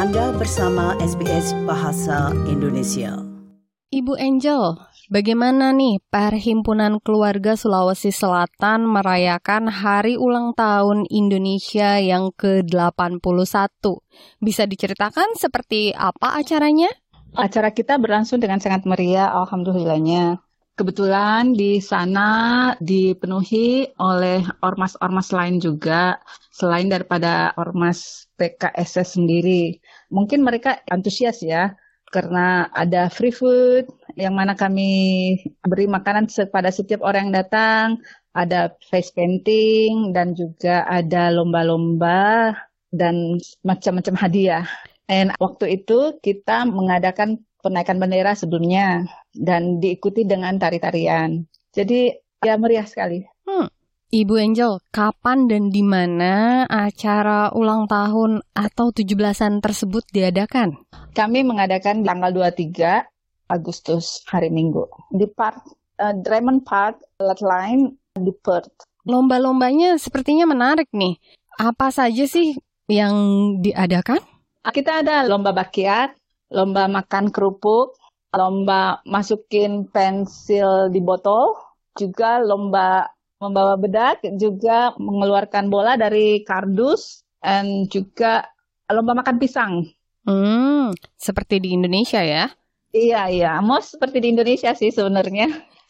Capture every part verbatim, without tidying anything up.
Anda bersama S B S Bahasa Indonesia. Ibu Angel, bagaimana nih Perhimpunan Keluarga Sulawesi Selatan merayakan Hari Ulang Tahun Indonesia yang ke delapan puluh satu? Bisa diceritakan seperti apa acaranya? Acara kita berlangsung dengan sangat meriah, alhamdulillahnya. Kebetulan di sana dipenuhi oleh ormas-ormas lain juga, selain daripada ormas P K S S sendiri. Mungkin mereka antusias ya, karena ada free food, yang mana kami beri makanan kepada setiap orang yang datang, ada face painting, dan juga ada lomba-lomba, dan macam-macam hadiah. Dan waktu itu kita mengadakan penaikan bendera sebelumnya dan diikuti dengan tari-tarian. Jadi ya meriah sekali. Hmm. Ibu Angel, kapan dan di mana acara ulang tahun atau tujuh belasan tersebut diadakan? Kami mengadakan tanggal dua puluh tiga Agustus, hari Minggu, di Park uh, Raymond Park, Line di Perth. Lomba-lombanya sepertinya menarik nih. Apa saja sih yang diadakan? Kita ada lomba bakiat, lomba makan kerupuk, lomba masukin pensil di botol, juga lomba membawa bedak, juga mengeluarkan bola dari kardus, dan juga lomba makan pisang. Hmm, seperti di Indonesia ya? Iya, iya. Mau seperti di Indonesia sih sebenarnya.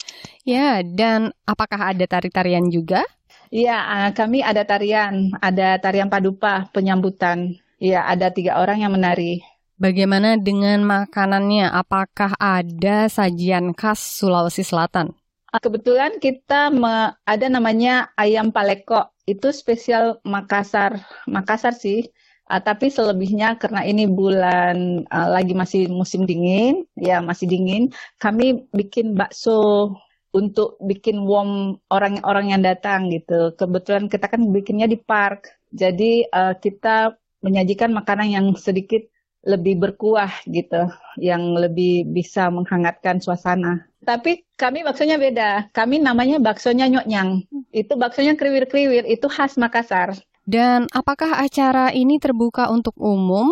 Ya, dan apakah ada tari-tarian juga? Iya, kami ada tarian. Ada tarian padupa, penyambutan. Iya, ada tiga orang yang menari. Bagaimana dengan makanannya? Apakah ada sajian khas Sulawesi Selatan? Kebetulan kita me- ada namanya ayam paleko. Itu spesial Makassar. Makassar sih. Uh, tapi selebihnya karena ini bulan uh, lagi masih musim dingin, ya masih dingin, kami bikin bakso untuk bikin warm orang-orang yang datang gitu. Kebetulan kita kan bikinnya di park. Jadi uh, kita menyajikan makanan yang sedikit lebih berkuah gitu, yang lebih bisa menghangatkan suasana. Tapi kami baksonya beda. Kami namanya baksonya nyoknyang. Itu baksonya kriwir-kriwir, itu khas Makassar. Dan apakah acara ini terbuka untuk umum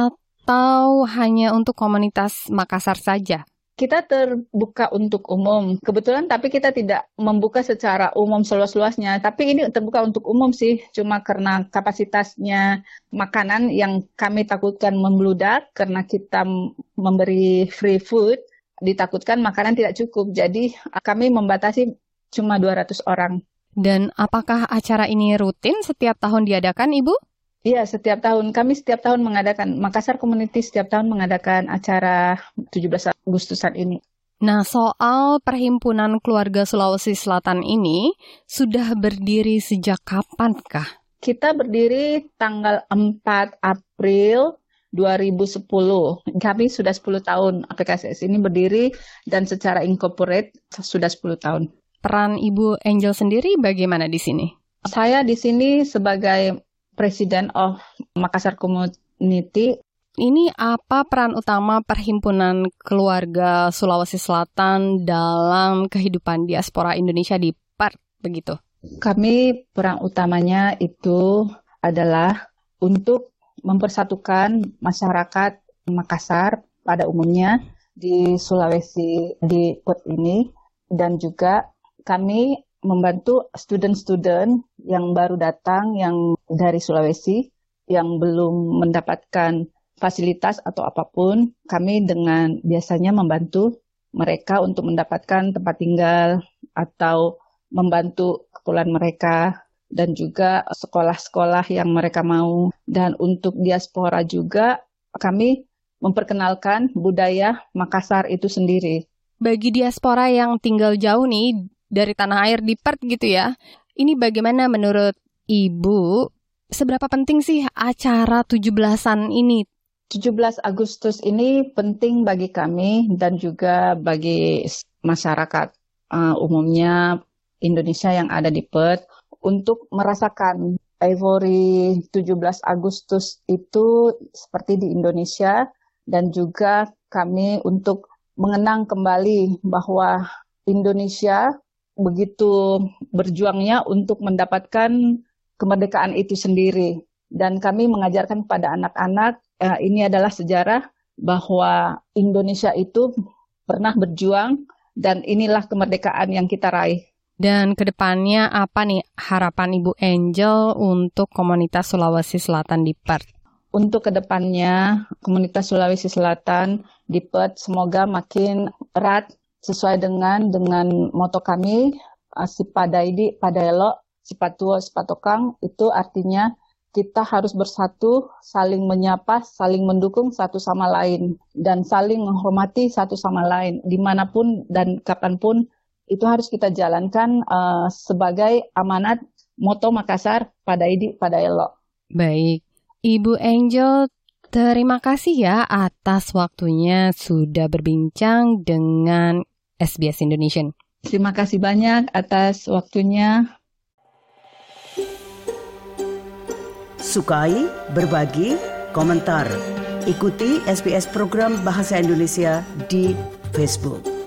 atau hanya untuk komunitas Makassar saja? Kita terbuka untuk umum. Kebetulan tapi kita tidak membuka secara umum seluas-luasnya. Tapi ini terbuka untuk umum sih. Cuma karena kapasitasnya makanan yang kami takutkan membludak. Karena kita memberi free food, ditakutkan makanan tidak cukup. Jadi kami membatasi cuma dua ratus orang. Dan apakah acara ini rutin setiap tahun diadakan, Ibu? Iya, setiap tahun. Kami setiap tahun mengadakan, Makassar Community setiap tahun mengadakan acara tujuh belas Agustusan ini. Nah, soal Perhimpunan Keluarga Sulawesi Selatan ini sudah berdiri sejak kapankah? Kita berdiri tanggal empat April dua ribu sepuluh. Kami sudah sepuluh tahun P K S S ini berdiri dan secara incorporate sudah sepuluh tahun. Peran Ibu Angel sendiri bagaimana di sini? Saya di sini sebagai President of Makassar Community. Ini apa peran utama Perhimpunan Keluarga Sulawesi Selatan dalam kehidupan diaspora Indonesia di Perth, begitu? Kami peran utamanya itu adalah untuk mempersatukan masyarakat Makassar pada umumnya di Sulawesi, di Perth ini, dan juga kami membantu student-student yang baru datang yang dari Sulawesi yang belum mendapatkan fasilitas atau apapun. Kami dengan biasanya membantu mereka untuk mendapatkan tempat tinggal atau membantu keperluan mereka dan juga sekolah-sekolah yang mereka mau. Dan untuk diaspora juga kami memperkenalkan budaya Makassar itu sendiri. Bagi diaspora yang tinggal jauh nih dari tanah air di Perth gitu ya. Ini bagaimana menurut Ibu? Seberapa penting sih acara tujuh belasan ini? tujuh belas Agustus ini penting bagi kami dan juga bagi masyarakat uh, umumnya Indonesia yang ada di Perth untuk merasakan euforia tujuh belas Agustus itu seperti di Indonesia, dan juga kami untuk mengenang kembali bahwa Indonesia begitu berjuangnya untuk mendapatkan kemerdekaan itu sendiri. Dan kami mengajarkan kepada anak-anak uh, ini adalah sejarah bahwa Indonesia itu pernah berjuang dan inilah kemerdekaan yang kita raih. Dan kedepannya apa nih harapan Ibu Angel untuk komunitas Sulawesi Selatan di Perth? Untuk kedepannya komunitas Sulawesi Selatan di Perth semoga makin erat sesuai dengan dengan moto kami, si padaidi padaelo, si patuo si patokang, itu artinya kita harus bersatu, saling menyapa, saling mendukung satu sama lain, dan saling menghormati satu sama lain. Dimanapun dan kapanpun, itu harus kita jalankan uh, sebagai amanat moto Makassar, padaidi padaelo. Baik, Ibu Angel, terima kasih ya atas waktunya sudah berbincang dengan S B S Indonesian. Terima kasih banyak atas waktunya. Sukai, berbagi, komentar. Ikuti S B S program Bahasa Indonesia di Facebook.